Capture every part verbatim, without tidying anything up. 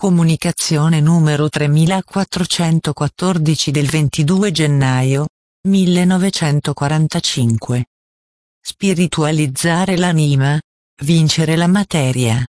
Comunicazione numero tremilaquattrocentoquattordici del ventidue gennaio millenovecentoquarantacinque. Spiritualizzare l'anima, vincere la materia.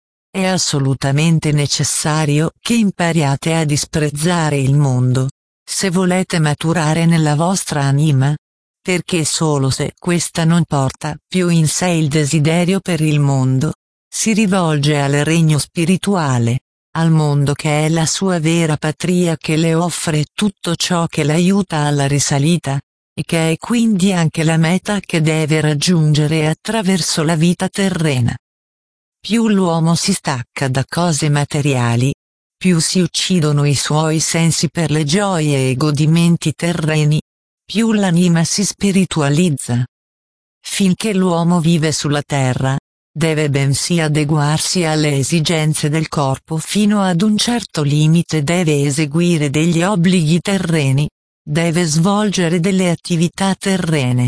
È assolutamente necessario che impariate a disprezzare il mondo, se volete maturare nella vostra anima, perché solo se questa non porta più in sé il desiderio per il mondo, si rivolge al regno spirituale, al mondo che è la sua vera patria, che le offre tutto ciò che l'aiuta alla risalita, e che è quindi anche la meta che deve raggiungere attraverso la vita terrena. Più l'uomo si stacca da cose materiali, più si uccidono i suoi sensi per le gioie e i godimenti terreni, più l'anima si spiritualizza. Finché l'uomo vive sulla terra, deve bensì adeguarsi alle esigenze del corpo fino ad un certo limite, deve eseguire degli obblighi terreni, deve svolgere delle attività terrene.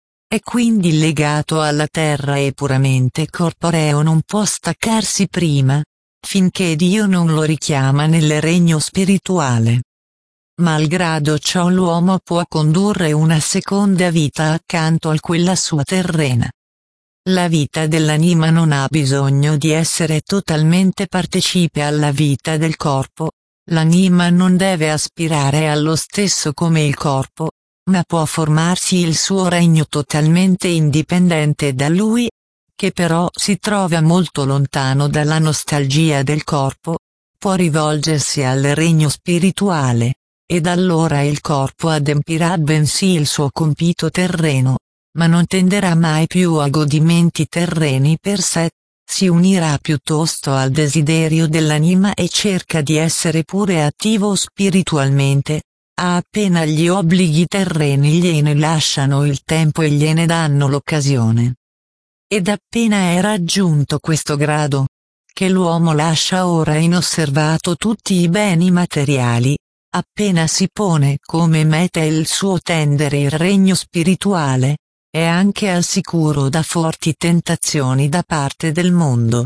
È quindi legato alla terra e puramente corporeo, non può staccarsi prima, finché Dio non lo richiama nel regno spirituale. Malgrado ciò, l'uomo può condurre una seconda vita accanto a quella sua terrena. La vita dell'anima non ha bisogno di essere totalmente partecipe alla vita del corpo, l'anima non deve aspirare allo stesso come il corpo, ma può formarsi il suo regno totalmente indipendente da lui, che però si trova molto lontano dalla nostalgia del corpo, può rivolgersi al regno spirituale, ed allora il corpo adempirà bensì il suo compito terreno, ma non tenderà mai più a godimenti terreni per sé, si unirà piuttosto al desiderio dell'anima e cerca di essere pure attivo spiritualmente, appena gli obblighi terreni gliene lasciano il tempo e gliene danno l'occasione. Ed appena è raggiunto questo grado, che l'uomo lascia ora inosservato tutti i beni materiali, appena si pone come meta il suo tendere il regno spirituale, è anche al sicuro da forti tentazioni da parte del mondo.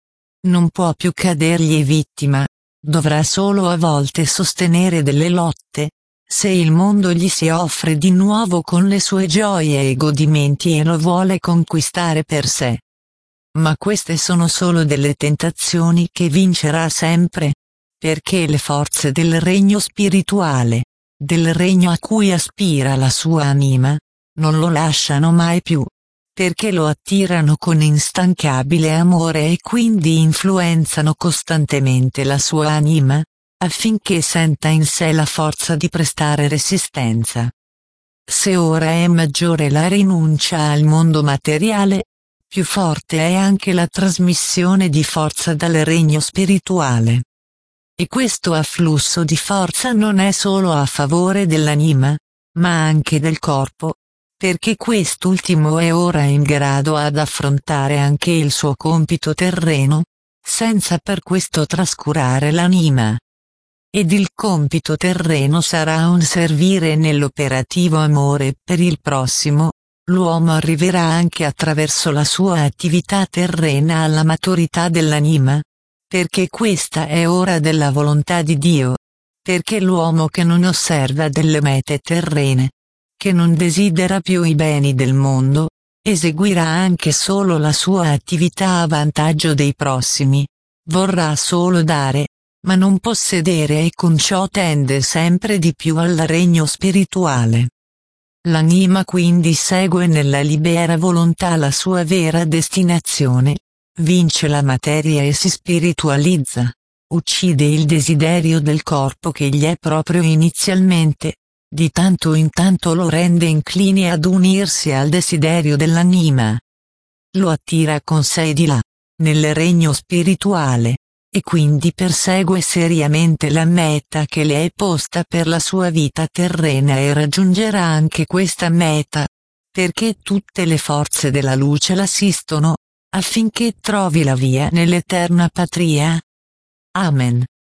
Non può più cadergli vittima, dovrà solo a volte sostenere delle lotte, se il mondo gli si offre di nuovo con le sue gioie e godimenti e lo vuole conquistare per sé. Ma queste sono solo delle tentazioni che vincerà sempre, perché le forze del regno spirituale, del regno a cui aspira la sua anima, non lo lasciano mai più, perché lo attirano con instancabile amore e quindi influenzano costantemente la sua anima, affinché senta in sé la forza di prestare resistenza. Se ora è maggiore la rinuncia al mondo materiale, più forte è anche la trasmissione di forza dal regno spirituale. E questo afflusso di forza non è solo a favore dell'anima, ma anche del corpo, perché quest'ultimo è ora in grado ad affrontare anche il suo compito terreno, senza per questo trascurare l'anima. Ed il compito terreno sarà un servire nell'operativo amore per il prossimo, l'uomo arriverà anche attraverso la sua attività terrena alla maturità dell'anima, perché questa è ora della volontà di Dio, perché l'uomo che non osserva delle mete terrene, che non desidera più i beni del mondo, eseguirà anche solo la sua attività a vantaggio dei prossimi, vorrà solo dare, ma non possedere, e con ciò tende sempre di più al regno spirituale. L'anima quindi segue nella libera volontà la sua vera destinazione, vince la materia e si spiritualizza, uccide il desiderio del corpo che gli è proprio inizialmente, di tanto in tanto lo rende incline ad unirsi al desiderio dell'anima. Lo attira con sé di là, nel regno spirituale, e quindi persegue seriamente la meta che le è posta per la sua vita terrena e raggiungerà anche questa meta, perché tutte le forze della luce l'assistono, affinché trovi la via nell'eterna patria. Amen.